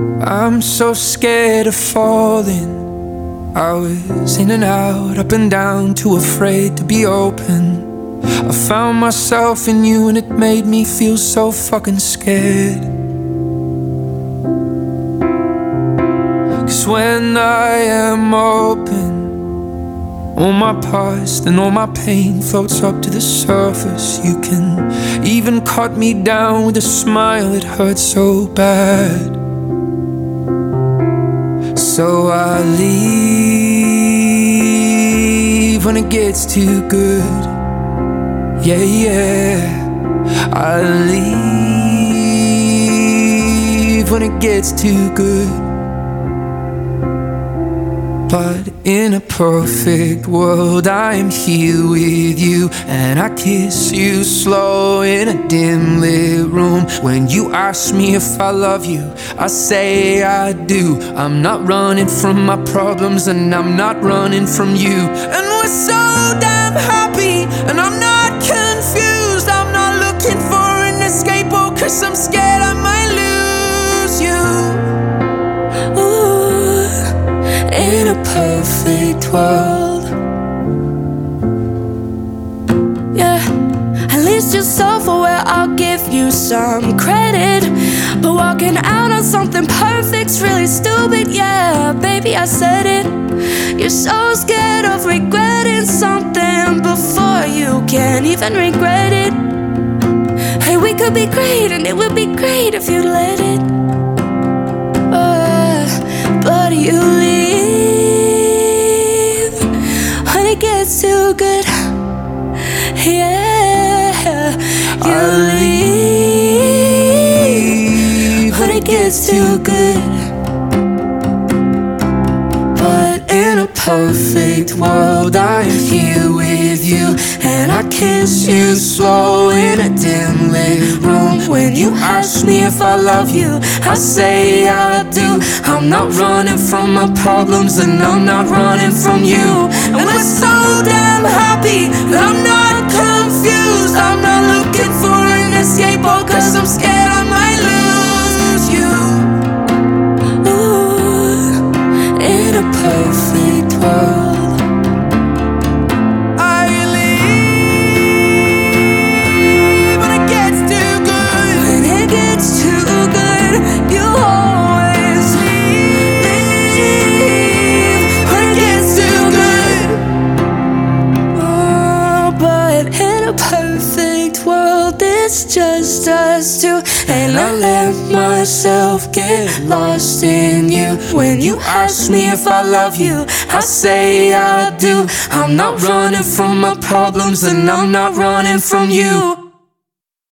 I'm so scared of falling. I was in and out, up and down, too afraid to be open. I found myself in you and it made me feel so fucking scared. 'Cause when I am open, all my past and all my pain floats up to the surface. You can even cut me down with a smile, it hurts so bad. So I leave when it gets too good. Yeah, yeah, I leave when it gets too good. But in a perfect world, I am here with you, and I kiss you slow in a dim lit room. When you ask me if I love you, I say I do. I'm not running from my problems, and I'm not running from you. And we're so damn happy, and I'm not confused. I'm not looking for an escape, oh, 'cause I'm scared I might lose you. In a perfect world, yeah, at least you're self-aware, I'll give you some credit. But walking out on something perfect's really stupid, yeah, baby, I said it. You're so scared of regretting something before you can even regret it. Hey, we could be great, and it would be great if you let it. But you leave when it gets too good. Yeah, you leave when it gets too good. But in a perfect world, I am here with you, and I kiss you slow in a dim lit room. When you ask me if I love you, I say I do. I'm not running from my problems, and I'm not running from you. And we're so damn happy, and I'm not confused. I'm not looking for an escape, oh, 'cause I'm scared I might lose you. Ooh, in a perfect world, it's just us two, and I let myself get lost in you. When you ask me if I love you, I say I do. I'm not running from my problems, and I'm not running from you.